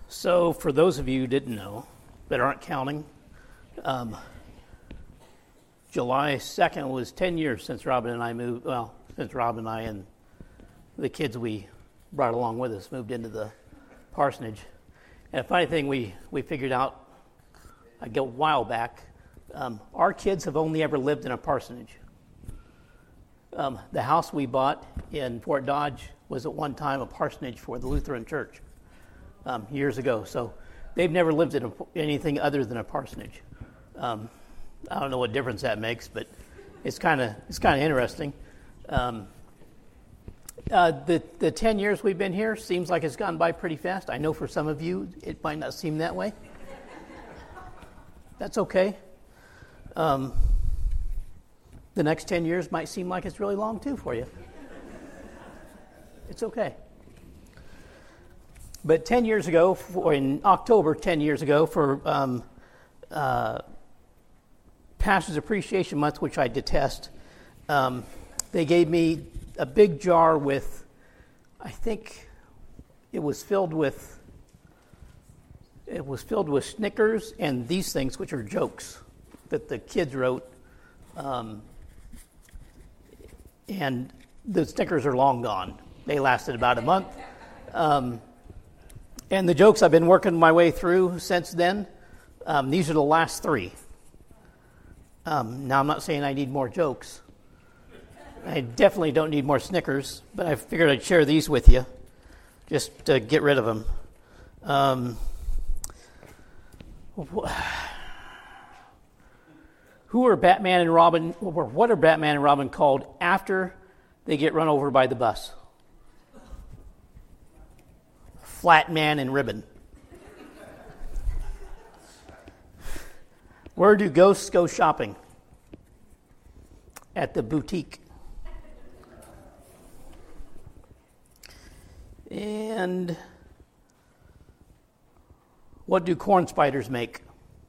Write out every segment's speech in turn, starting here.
So, for those of you who didn't know, that aren't counting, July 2nd was 10 years since Robin and I moved, since Robin and I and the kids we brought along with us moved into the parsonage. And a funny thing we figured out a while back, our kids have only ever lived in a parsonage. The house we bought in Fort Dodge was at one time a parsonage for the Lutheran Church years ago. So they've never lived in anything other than a parsonage. I don't know what difference that makes, but it's kind of interesting. The 10 years we've been here seems like it's gone by pretty fast. I know for some of you it might not seem that way. That's okay. The next 10 years might seem like it's really long too for you. It's okay. But 10 years ago, in October 10 years ago, for Pastor's Appreciation Month, which I detest, they gave me a big jar with, I think it was filled with Snickers and these things, which are jokes that the kids wrote. And the Snickers are long gone. They lasted about a month. And the jokes I've been working my way through since then, these are the last three. Now, I'm not saying I need more jokes. I definitely don't need more Snickers, but I figured I'd share these with you just to get rid of them. What are Batman and Robin called after they get run over by the bus? Flat Man and Ribbon. Where do ghosts go shopping? At the boutique. And what do corn spiders make?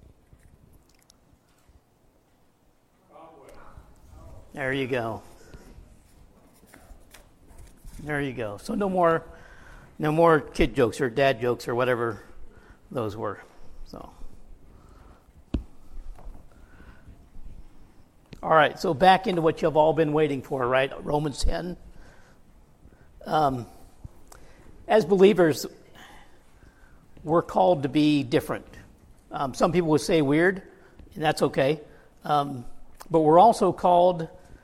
There you go. There you go. So no more kid jokes or dad jokes or whatever those were. So, all right. So back into what you've all been waiting for, right? Romans 10. As believers, we're called to be different. Some people would say weird, and that's okay. But we're also called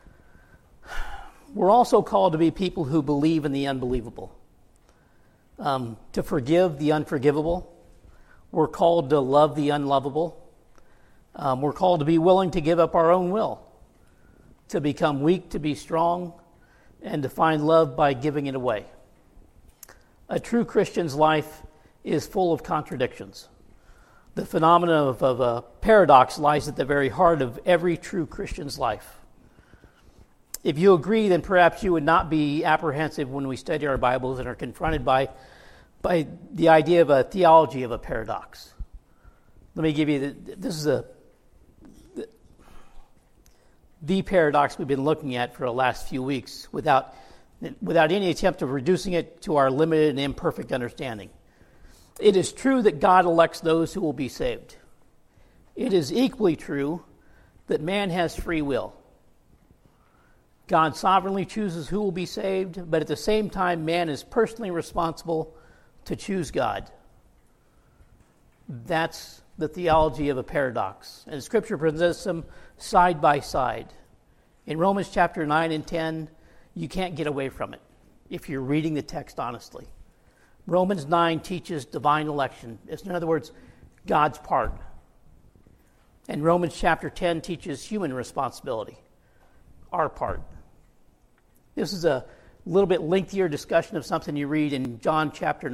to be people who believe in the unbelievable. To forgive the unforgivable. We're called to love the unlovable. We're called to be willing to give up our own will, to become weak, to be strong, and to find love by giving it away. A true Christian's life is full of contradictions. The phenomenon of a paradox lies at the very heart of every true Christian's life. If you agree, then perhaps you would not be apprehensive when we study our Bibles and are confronted by the idea of a theology of a paradox. Let me give you the paradox we've been looking at for the last few weeks without any attempt of reducing it to our limited and imperfect understanding. It is true that God elects those who will be saved. It is equally true that man has free will. God sovereignly chooses who will be saved, but at the same time, man is personally responsible to choose God. That's the theology of a paradox. And Scripture presents them side by side. In Romans chapter 9 and 10, you can't get away from it if you're reading the text honestly. Romans 9 teaches divine election. It's, in other words, God's part. And Romans chapter 10 teaches human responsibility, our part. This is a little bit lengthier discussion of something you read in John chapter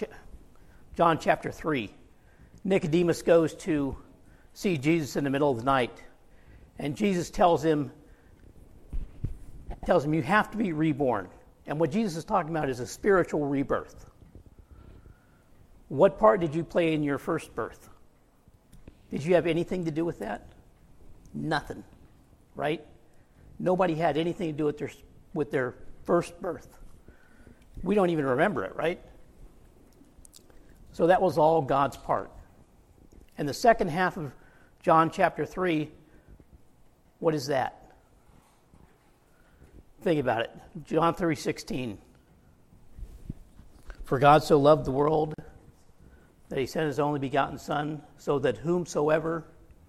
3. Nicodemus goes to see Jesus in the middle of the night, and Jesus tells him you have to be reborn. And what Jesus is talking about is a spiritual rebirth. What part did you play in your first birth? Did you have anything to do with that? Nothing, right? Nobody had anything to do with their first birth. We don't even remember it, right? So that was all God's part. And the second half of John chapter 3, what is that? Think about it. John 3:16. For God so loved the world that he sent his only begotten Son, so that whomsoever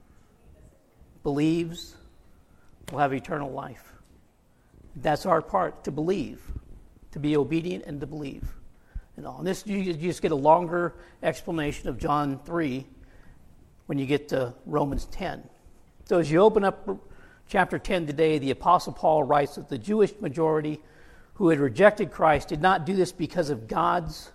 believes will have eternal life. That's our part, to believe, to be obedient and to believe. And on this, you just get a longer explanation of John 3 when you get to Romans 10. So as you open up chapter 10 today, the Apostle Paul writes that the Jewish majority who had rejected Christ did not do this because of God's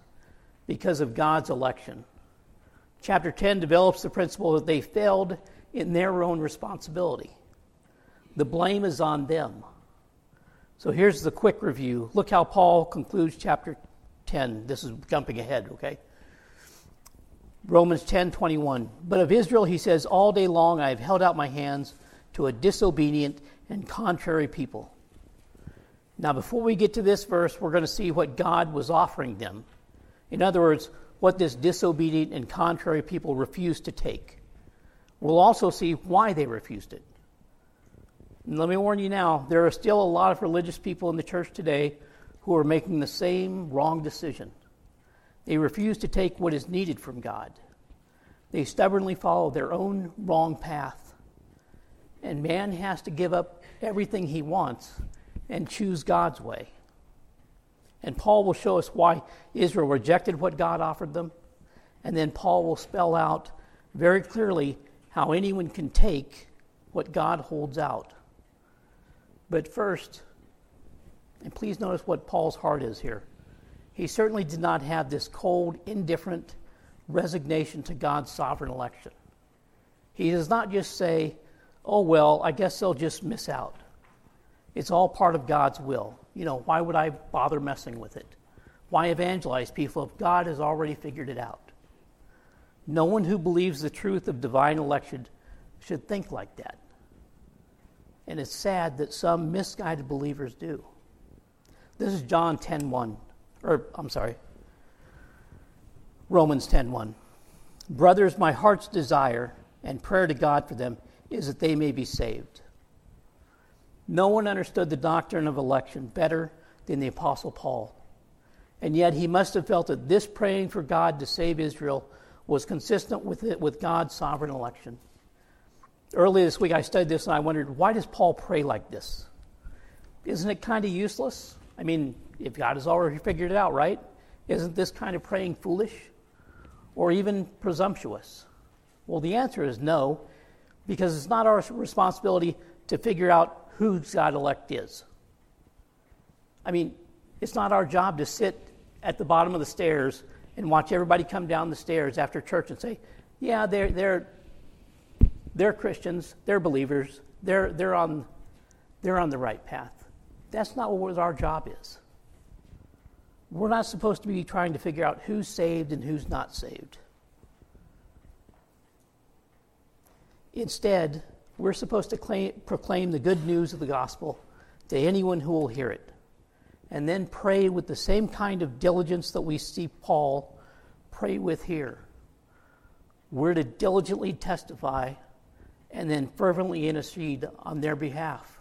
election. Chapter 10 develops the principle that they failed in their own responsibility. The blame is on them. So here's the quick review. Look how Paul concludes chapter 10. This is jumping ahead, okay? Romans 10:21. But of Israel, he says, all day long I have held out my hands to a disobedient and contrary people. Now, before we get to this verse, we're going to see what God was offering them. In other words, what this disobedient and contrary people refused to take. We'll also see why they refused it. And let me warn you now, there are still a lot of religious people in the church today who are making the same wrong decision. They refuse to take what is needed from God. They stubbornly follow their own wrong path. And man has to give up everything he wants and choose God's way. And Paul will show us why Israel rejected what God offered them. And then Paul will spell out very clearly how anyone can take what God holds out. But first, and please notice what Paul's heart is here. He certainly did not have this cold, indifferent resignation to God's sovereign election. He does not just say, oh, well, I guess they'll just miss out. It's all part of God's will. Why would I bother messing with it? Why evangelize people if God has already figured it out? No one who believes the truth of divine election should think like that. And it's sad that some misguided believers do. This is Romans 10:1. Brothers, my heart's desire and prayer to God for them is that they may be saved. No one understood the doctrine of election better than the Apostle Paul. And yet he must have felt that this praying for God to save Israel was consistent with God's sovereign election. Earlier this week I studied this and I wondered, why does Paul pray like this? Isn't it kind of useless? I mean, if God has already figured it out, right? Isn't this kind of praying foolish or even presumptuous? Well, the answer is no, because it's not our responsibility to figure out who God elect is. I mean, it's not our job to sit at the bottom of the stairs and watch everybody come down the stairs after church and say, yeah, they're Christians, they're believers, they're on the right path. That's not what our job is. We're not supposed to be trying to figure out who's saved and who's not saved. Instead, we're supposed to proclaim the good news of the gospel to anyone who will hear it, and then pray with the same kind of diligence that we see Paul pray with here. We're to diligently testify and then fervently intercede on their behalf.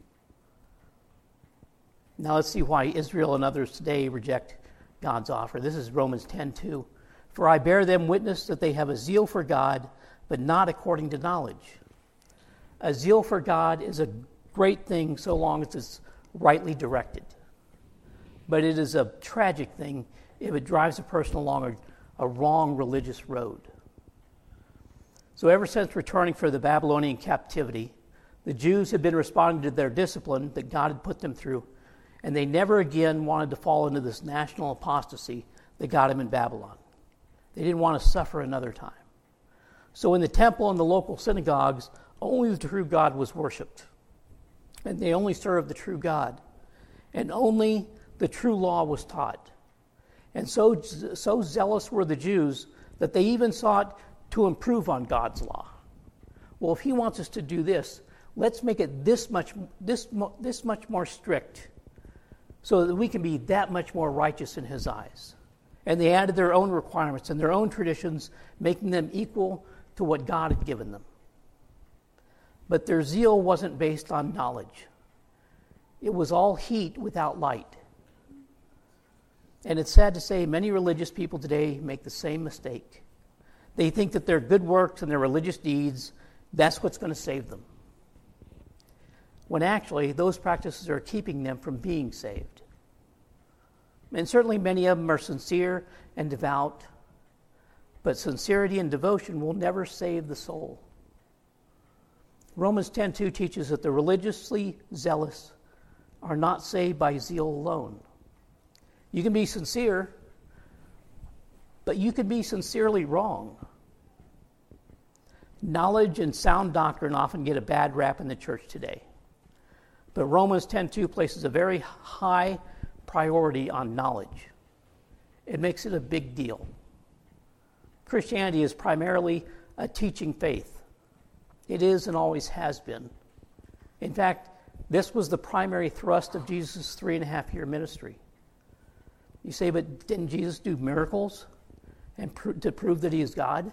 Now let's see why Israel and others today reject God's offer. This is Romans 10:2. For I bear them witness that they have a zeal for God, but not according to knowledge. A zeal for God is a great thing so long as it's rightly directed. But it is a tragic thing if it drives a person along a wrong religious road. So ever since returning from the Babylonian captivity, the Jews had been responding to their discipline that God had put them through, and they never again wanted to fall into this national apostasy that got them in Babylon. They didn't want to suffer another time. So in the temple and the local synagogues, only the true God was worshipped. And they only served the true God. And only the true law was taught. And so zealous were the Jews that they even sought to improve on God's law. Well, if he wants us to do this, let's make it this much more strict so that we can be that much more righteous in his eyes. And they added their own requirements and their own traditions, making them equal to what God had given them. But their zeal wasn't based on knowledge. It was all heat without light. And it's sad to say many religious people today make the same mistake. They think that their good works and their religious deeds, that's what's going to save them. When actually, those practices are keeping them from being saved. And certainly many of them are sincere and devout, but sincerity and devotion will never save the soul. Romans 10:2 teaches that the religiously zealous are not saved by zeal alone. You can be sincere, but you can be sincerely wrong. Knowledge and sound doctrine often get a bad rap in the church today. But Romans 10:2 places a very high priority on knowledge. It makes it a big deal. Christianity is primarily a teaching faith. It is and always has been. In fact, this was the primary thrust of Jesus' 3.5-year ministry. You say, but didn't Jesus do miracles and to prove that he is God?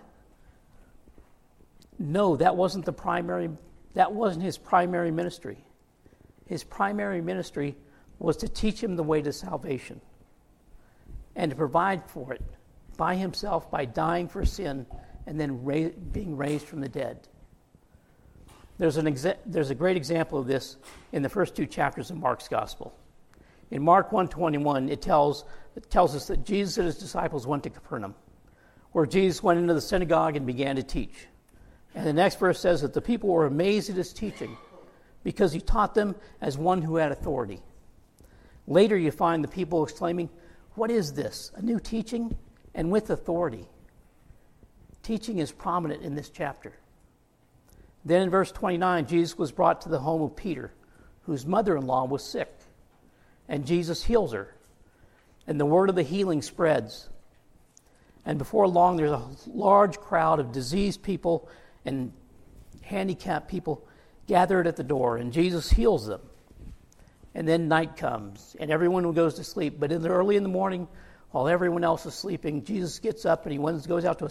No, that wasn't his primary ministry. His primary ministry was to teach him the way to salvation and to provide for it by himself, by dying for sin and then being raised from the dead. There's a great example of this in the first 2 chapters of Mark's Gospel. In Mark 1:21, it tells us that Jesus and his disciples went to Capernaum, where Jesus went into the synagogue and began to teach. And the next verse says that the people were amazed at his teaching because he taught them as one who had authority. Later you find the people exclaiming, "What is this? A new teaching and with authority?" Teaching is prominent in this chapter. Then in verse 29, Jesus was brought to the home of Peter, whose mother-in-law was sick. And Jesus heals her. And the word of the healing spreads. And before long, there's a large crowd of diseased people and handicapped people gathered at the door. And Jesus heals them. And then night comes, and everyone goes to sleep. But early in the morning, while everyone else is sleeping, Jesus gets up and he goes out to a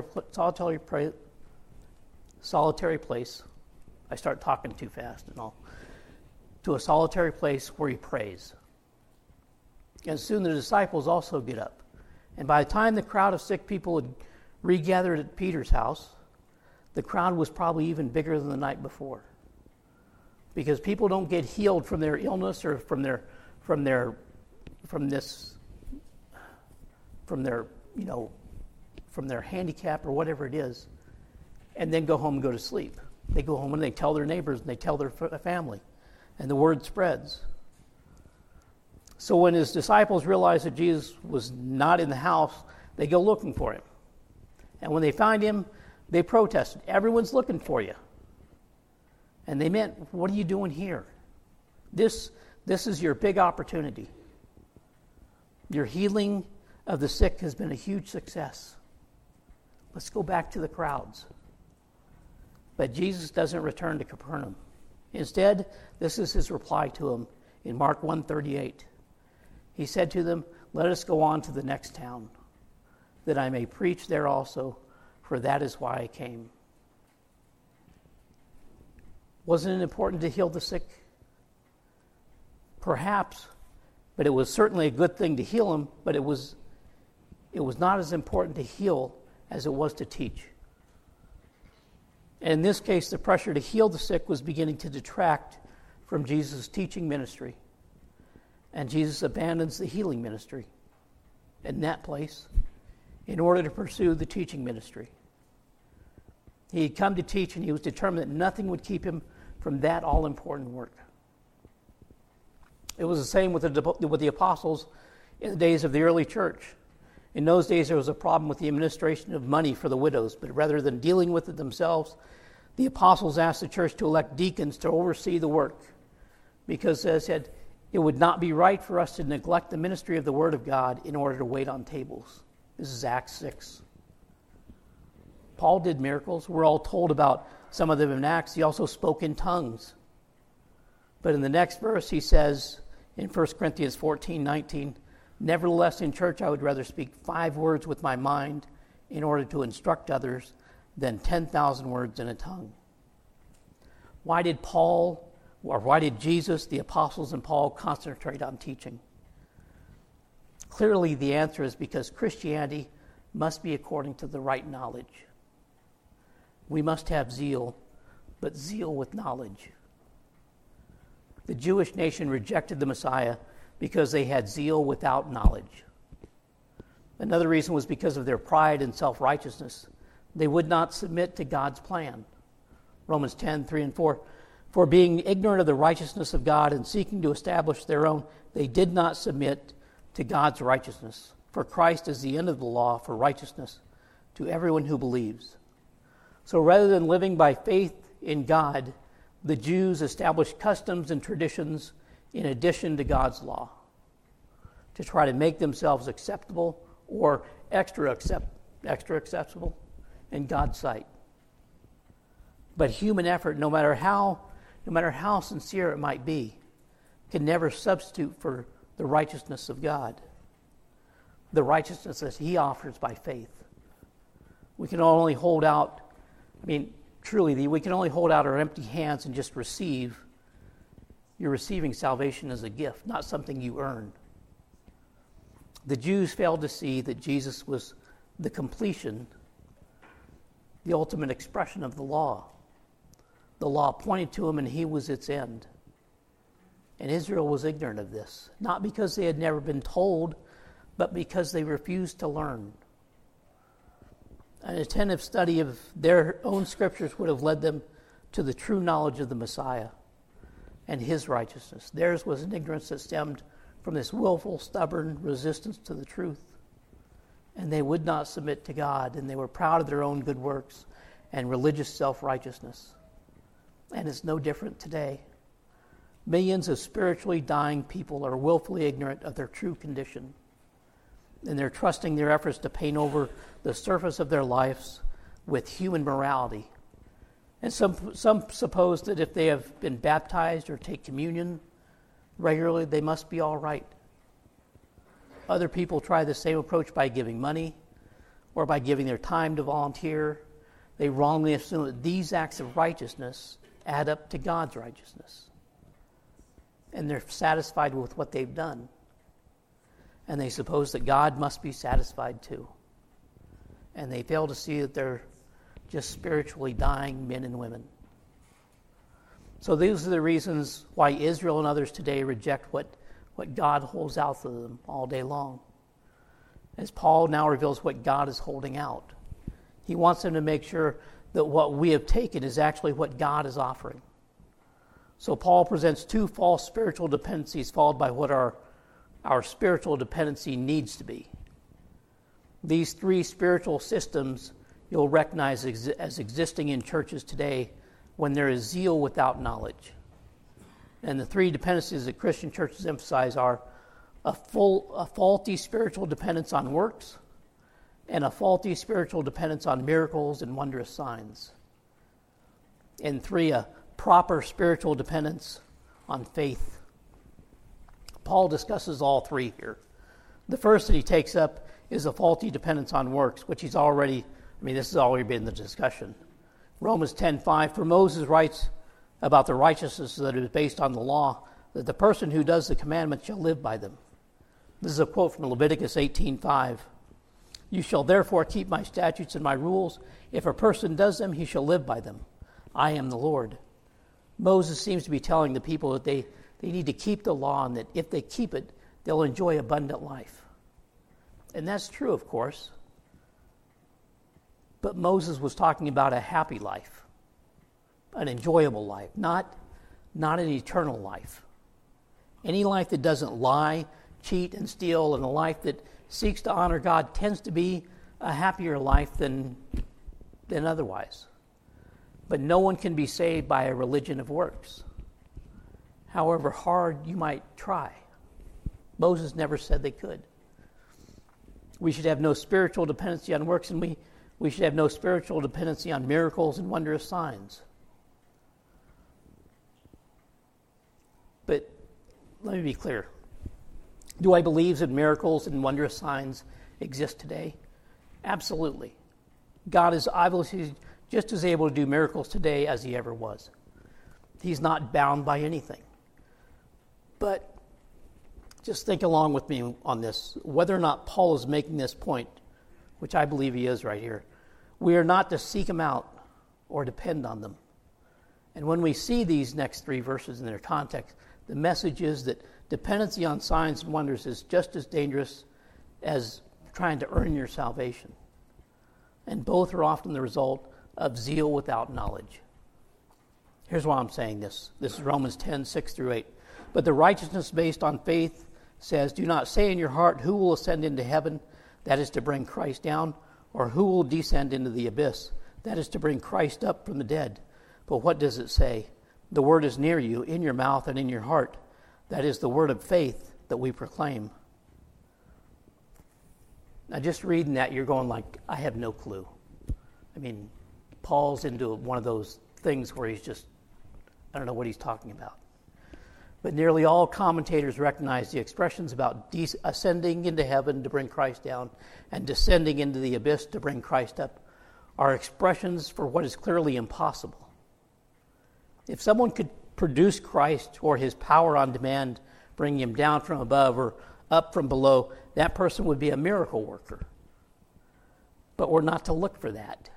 solitary place. I start talking too fast and all. To a solitary place where he prays. And soon the disciples also get up. And by the time the crowd of sick people had regathered at Peter's house, the crowd was probably even bigger than the night before. Because people don't get healed from their illness or from their handicap or whatever it is, and then go home and go to sleep. They go home and they tell their neighbors and they tell their family, and the word spreads. So when his disciples realized that Jesus was not in the house, they go looking for him. And when they find him, they protested, "Everyone's looking for you." And they meant, "What are you doing here? This is your big opportunity. Your healing of the sick has been a huge success. Let's go back to the crowds." But Jesus doesn't return to Capernaum. Instead, this is his reply to them in Mark 1:38. He said to them, "Let us go on to the next town, that I may preach there also, for that is why I came." Wasn't it important to heal the sick? Perhaps, but it was certainly a good thing to heal them, but it was not as important to heal as it was to teach. And in this case, the pressure to heal the sick was beginning to detract from Jesus' teaching ministry. And Jesus abandons the healing ministry in that place in order to pursue the teaching ministry. He had come to teach, and he was determined that nothing would keep him from that all-important work. It was the same with the apostles in the days of the early church. In those days, there was a problem with the administration of money for the widows, but rather than dealing with it themselves, the apostles asked the church to elect deacons to oversee the work, because they said it would not be right for us to neglect the ministry of the Word of God in order to wait on tables. This is Acts 6. Paul did miracles. We're all told about some of them in Acts. He also spoke in tongues. But in the next verse, he says in 1 Corinthians 14:19, Nevertheless, in church, I would rather speak 5 words with my mind in order to instruct others than 10,000 words in a tongue. Why did Jesus, the apostles, and Paul concentrate on teaching? Clearly, the answer is because Christianity must be according to the right knowledge. We must have zeal, but zeal with knowledge. The Jewish nation rejected the Messiah because they had zeal without knowledge. Another reason was because of their pride and self-righteousness. They would not submit to God's plan. Romans 10:3 and 4. For being ignorant of the righteousness of God and seeking to establish their own, they did not submit to God's righteousness. For Christ is the end of the law for righteousness to everyone who believes. So rather than living by faith in God, the Jews established customs and traditions in addition to God's law to try to make themselves acceptable or extra acceptable in God's sight. But human effort, no matter how sincere it might be, can never substitute for the righteousness of God, the righteousness that He offers by faith. We can only hold out, truly, we can only hold out our empty hands and just receive. You're receiving salvation as a gift, not something you earn. The Jews failed to see that Jesus was the completion, the ultimate expression of the law. The law pointed to Him and He was its end. And Israel was ignorant of this, not because they had never been told, but because they refused to learn. An attentive study of their own scriptures would have led them to the true knowledge of the Messiah and His righteousness. Theirs was an ignorance that stemmed from this willful, stubborn resistance to the truth. And they would not submit to God, and they were proud of their own good works and religious self-righteousness. And it's no different today. Millions of spiritually dying people are willfully ignorant of their true condition, and they're trusting their efforts to paint over the surface of their lives with human morality. And some suppose that if they have been baptized or take communion regularly, they must be all right. Other people try the same approach by giving money or by giving their time to volunteer. They wrongly assume that these acts of righteousness add up to God's righteousness. And they're satisfied with what they've done. And they suppose that God must be satisfied too. And they fail to see that they're just spiritually dying men and women. So these are the reasons why Israel and others today reject what God holds out to them all day long. As Paul now reveals what God is holding out. He wants them to make sure that what we have taken is actually what God is offering. So Paul presents 2 false spiritual dependencies followed by what our spiritual dependency needs to be. These 3 spiritual systems you'll recognize as existing in churches today when there is zeal without knowledge. And the 3 dependencies that Christian churches emphasize are a faulty spiritual dependence on works and a faulty spiritual dependence on miracles and wondrous signs. And 3, a proper spiritual dependence on faith. Paul discusses all 3 here. The first that he takes up is a faulty dependence on works, which this has already been the discussion. Romans 10:5, for Moses writes about the righteousness that is based on the law, that the person who does the commandments shall live by them. This is a quote from Leviticus 18:5. You shall therefore keep my statutes and my rules. If a person does them, he shall live by them. I am the Lord. Moses seems to be telling the people that they need to keep the law, and that if they keep it, they'll enjoy abundant life. And that's true, of course. But Moses was talking about a happy life, an enjoyable life, not an eternal life. Any life that doesn't lie, cheat, and steal, and a life that seeks to honor God tends to be a happier life than otherwise. But no one can be saved by a religion of works, however hard you might try. Moses never said they could. We should have no spiritual dependency on works, and we should have no spiritual dependency on miracles and wondrous signs. But let me be clear. Do I believe that miracles and wondrous signs exist today? Absolutely. God is obviously just as able to do miracles today as he ever was. He's not bound by anything. But just think along with me on this. Whether or not Paul is making this point, which I believe he is right here, we are not to seek them out or depend on them. And when we see these next three verses in their context, the message is that dependency on signs and wonders is just as dangerous as trying to earn your salvation. And both are often the result of zeal without knowledge. Here's why I'm saying this. This is Romans 10, 6 through 8. But the righteousness based on faith says, do not say in your heart, who will ascend into heaven, that is to bring Christ down, or who will descend into the abyss, that is to bring Christ up from the dead. But what does it say? The word is near you, in your mouth and in your heart. That is the word of faith that we proclaim. Now just reading that, you're going like, I have no clue. I mean, Paul's into one of those things where he's just, I don't know what he's talking about. But nearly all commentators recognize the expressions about ascending into heaven to bring Christ down and descending into the abyss to bring Christ up are expressions for what is clearly impossible. If someone could produce Christ or his power on demand, bringing him down from above or up from below, that person would be a miracle worker. But we're not to look for that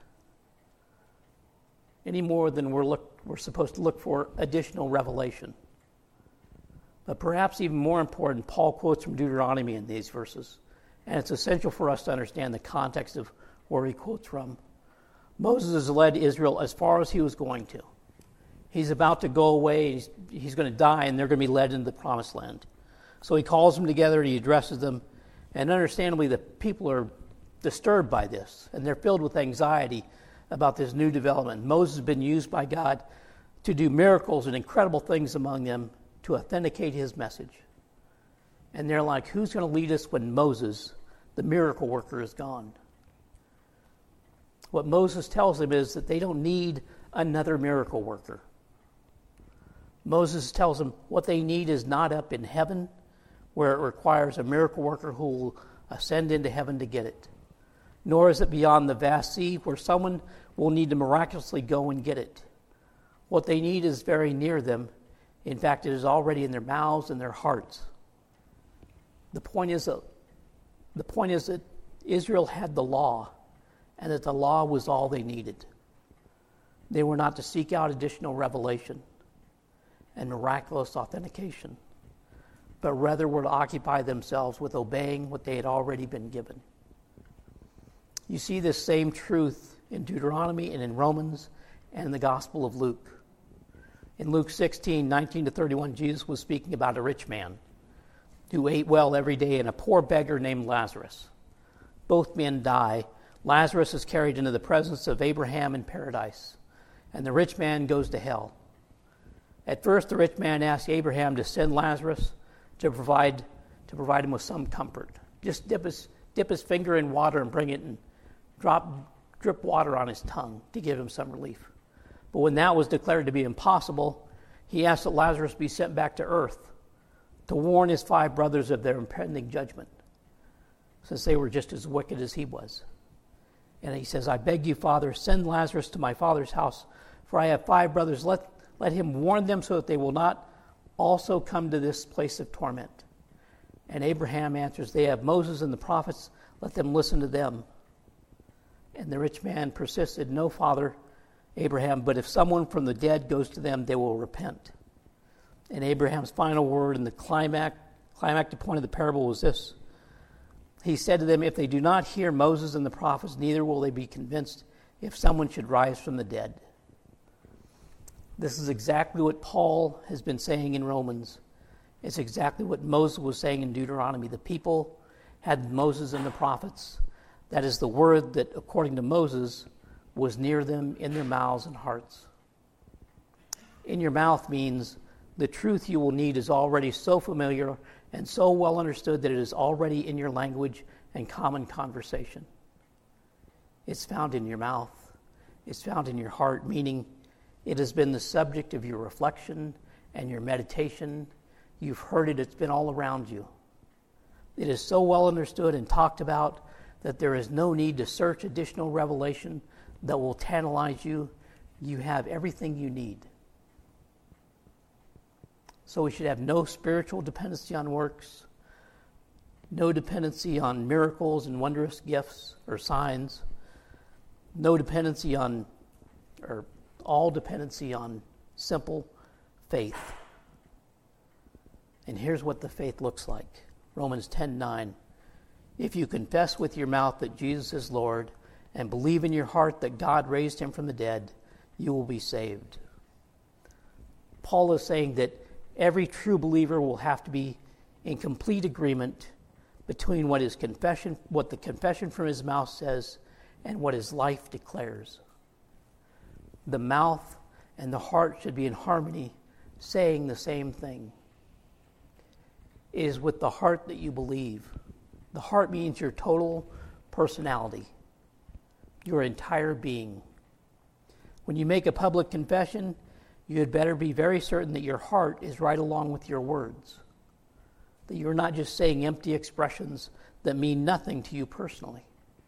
any more than we're supposed to look for additional revelation. But perhaps even more important, Paul quotes from Deuteronomy in these verses, and it's essential for us to understand the context of where he quotes from. Moses has led Israel as far as he was going to. He's about to go away, he's going to die, and they're going to be led into the promised land. So he calls them together, he addresses them, and understandably the people are disturbed by this, and they're filled with anxiety about this new development. Moses has been used by God to do miracles and incredible things among them to authenticate his message. And they're like, who's going to lead us when Moses, the miracle worker, is gone? What Moses tells them is that they don't need another miracle worker. Moses tells them what they need is not up in heaven, where it requires a miracle worker who will ascend into heaven to get it. Nor is it beyond the vast sea, where someone will need to miraculously go and get it. What they need is very near them. In fact, it is already in their mouths and their hearts. The point is that Israel had the law, and that the law was all they needed. They were not to seek out additional revelation and miraculous authentication, but rather were to occupy themselves with obeying what they had already been given. You see this same truth in Deuteronomy and in Romans and in the Gospel of Luke. In Luke 16, 19 to 31, Jesus was speaking about a rich man who ate well every day and a poor beggar named Lazarus. Both men die. Lazarus is carried into the presence of Abraham in paradise, and the rich man goes to hell. At first, the rich man asks Abraham to send Lazarus to provide him with some comfort. Just dip his finger in water and bring it and drip water on his tongue to give him some relief. But when that was declared to be impossible, he asked that Lazarus be sent back to earth to warn his 5 brothers of their impending judgment, since they were just as wicked as he was. And he says, I beg you, Father, send Lazarus to my father's house, for I have 5 brothers. Let him warn them so that they will not also come to this place of torment. And Abraham answers, they have Moses and the prophets, let them listen to them. And the rich man persisted, no, Father Abraham, but if someone from the dead goes to them, they will repent. And Abraham's final word in the climactic point of the parable was this. He said to them, if they do not hear Moses and the prophets, neither will they be convinced if someone should rise from the dead. This is exactly what Paul has been saying in Romans. It's exactly what Moses was saying in Deuteronomy. The people had Moses and the prophets. That is the word that, according to Moses, was near them in their mouths and hearts. In your mouth means the truth you will need is already so familiar and so well understood that it is already in your language and common conversation. It's found in your mouth. It's found in your heart, meaning it has been the subject of your reflection and your meditation. You've heard it. It's been all around you. It is so well understood and talked about that there is no need to search additional revelation that will tantalize you. You have everything you need. So we should have no spiritual dependency on works, no dependency on miracles and wondrous gifts or signs, no dependency on, or all dependency on simple faith. And here's what the faith looks like. Romans 10:9. If you confess with your mouth that Jesus is Lord and believe in your heart that God raised him from the dead, you will be saved. Paul is saying that every true believer will have to be in complete agreement between what the confession from his mouth says and what his life declares. The mouth and the heart should be in harmony, saying the same thing. It is with the heart that you believe. The heart means your total personality, your entire being. When you make a public confession, you had better be very certain that your heart is right along with your words, that you're not just saying empty expressions that mean nothing to you personally.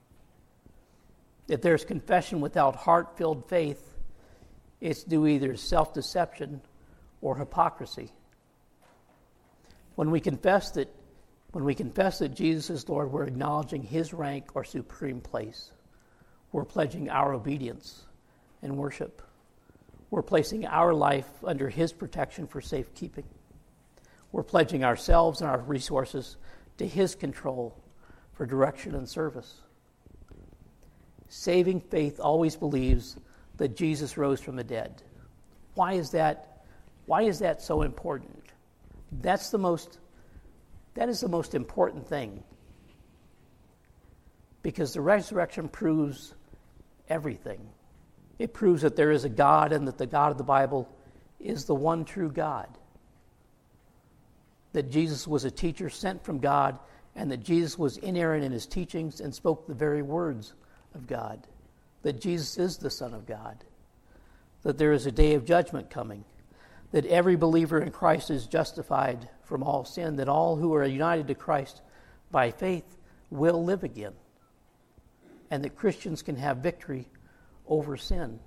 If there's confession without heart-filled faith, it's due either self-deception or hypocrisy. When we confess that Jesus is Lord, we're acknowledging his rank or supreme place. We're pledging our obedience and worship. We're placing our life under his protection for safekeeping. We're pledging ourselves and our resources to his control for direction and service. Saving faith always believes that Jesus rose from the dead. Why is that so important? That is the most important thing. Because the resurrection proves everything. It proves that there is a God and that the God of the Bible is the one true God. That Jesus was a teacher sent from God and that Jesus was inerrant in his teachings and spoke the very words of God. That Jesus is the Son of God. That there is a day of judgment coming. That every believer in Christ is justified from all sin. That all who are united to Christ by faith will live again. And that Christians can have victory over sin.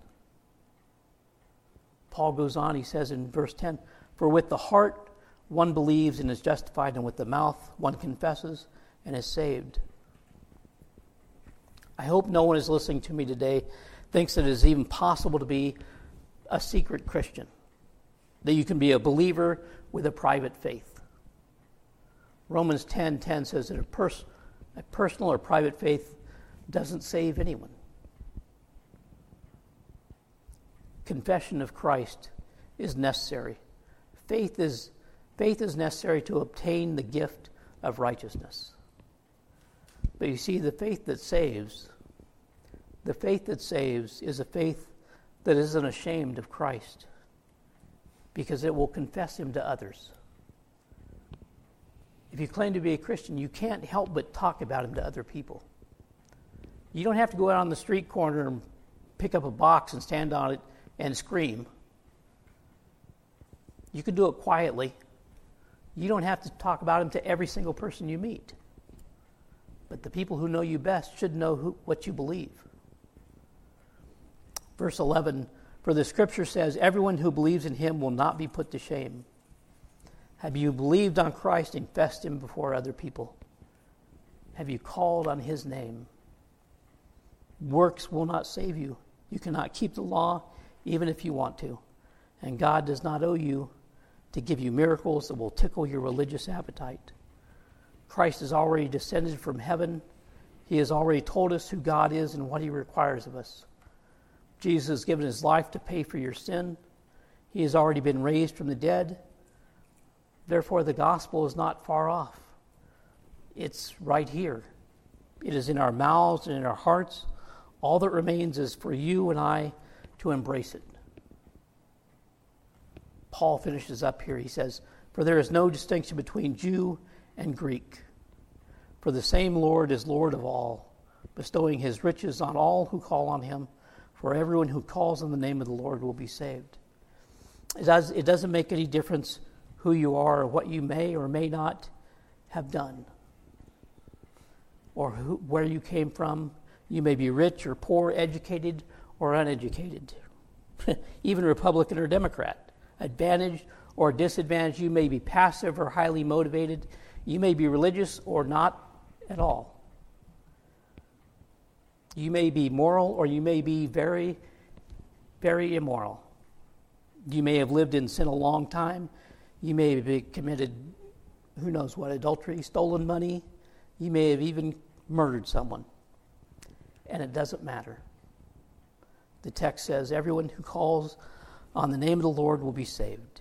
Paul goes on, he says in verse 10, for with the heart one believes and is justified, and with the mouth one confesses and is saved. I hope no one is listening to me today thinks that it is even possible to be a secret Christian, that you can be a believer with a private faith. Romans 10:10 says that a personal or private faith doesn't save anyone. Confession of Christ is necessary. Faith is necessary to obtain the gift of righteousness. But you see, the faith that saves is a faith that isn't ashamed of Christ, because it will confess him to others. If you claim to be a Christian, you can't help but talk about him to other people. You don't have to go out on the street corner and pick up a box and stand on it and scream. You can do it quietly. You don't have to talk about him to every single person you meet. But the people who know you best should know what you believe. Verse 11, for the scripture says, everyone who believes in him will not be put to shame. Have you believed on Christ and confessed him before other people? Have you called on his name? Works will not save you. You cannot keep the law even if you want to. And God does not owe you to give you miracles that will tickle your religious appetite. Christ has already descended from heaven. He has already told us who God is and what he requires of us. Jesus has given his life to pay for your sin. He has already been raised from the dead. Therefore, the gospel is not far off. It's right here. It is in our mouths and in our hearts. All that remains is for you and I to embrace it. Paul finishes up here. He says, for there is no distinction between Jew and Greek. For the same Lord is Lord of all, bestowing his riches on all who call on him. For everyone who calls on the name of the Lord will be saved. It doesn't make any difference who you are or what you may or may not have done. or where you came from. You may be rich or poor, educated or uneducated, even Republican or Democrat, advantaged or disadvantaged. You may be passive or highly motivated. You may be religious or not at all. You may be moral or you may be very, very immoral. You may have lived in sin a long time. You may have committed, who knows what, adultery, stolen money. You may have even murdered someone. And it doesn't matter. The text says, everyone who calls on the name of the Lord will be saved.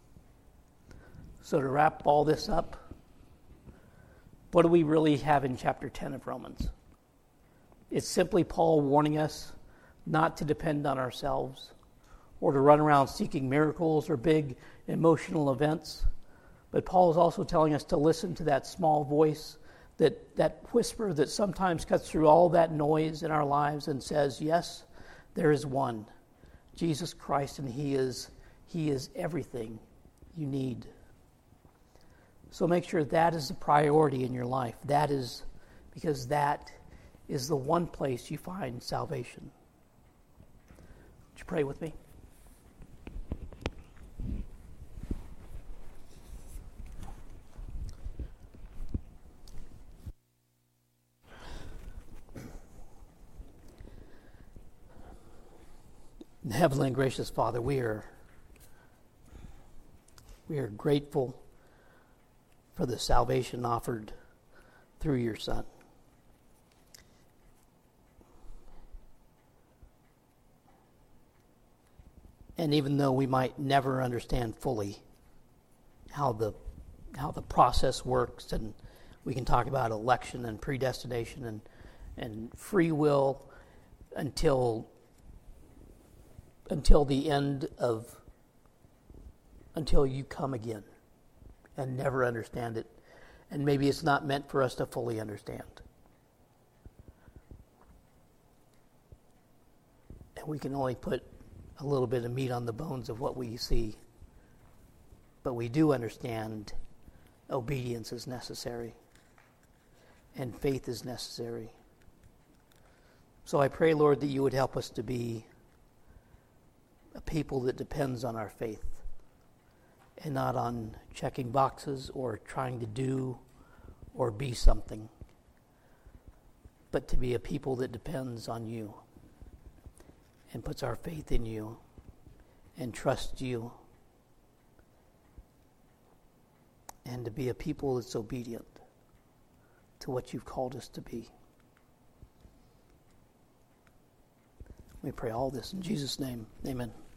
So to wrap all this up, what do we really have in chapter 10 of Romans? It's simply Paul warning us not to depend on ourselves or to run around seeking miracles or big emotional events. But Paul is also telling us to listen to that small voice, that whisper that sometimes cuts through all that noise in our lives and says, yes, there is one, Jesus Christ, and He is everything you need. So make sure that is the priority in your life. That is because that is the one place you find salvation. Would you pray with me? Heavenly and gracious Father, we are grateful for the salvation offered through your Son. And even though we might never understand fully how the process works, and we can talk about election and predestination and free will until the end of, until you come again, and never understand it. And maybe it's not meant for us to fully understand. And we can only put a little bit of meat on the bones of what we see. But we do understand obedience is necessary, and faith is necessary. So I pray, Lord, that you would help us to be a people that depends on our faith and not on checking boxes or trying to do or be something, but to be a people that depends on you and puts our faith in you and trusts you, and to be a people that's obedient to what you've called us to be. We pray all this in Jesus' name. Amen.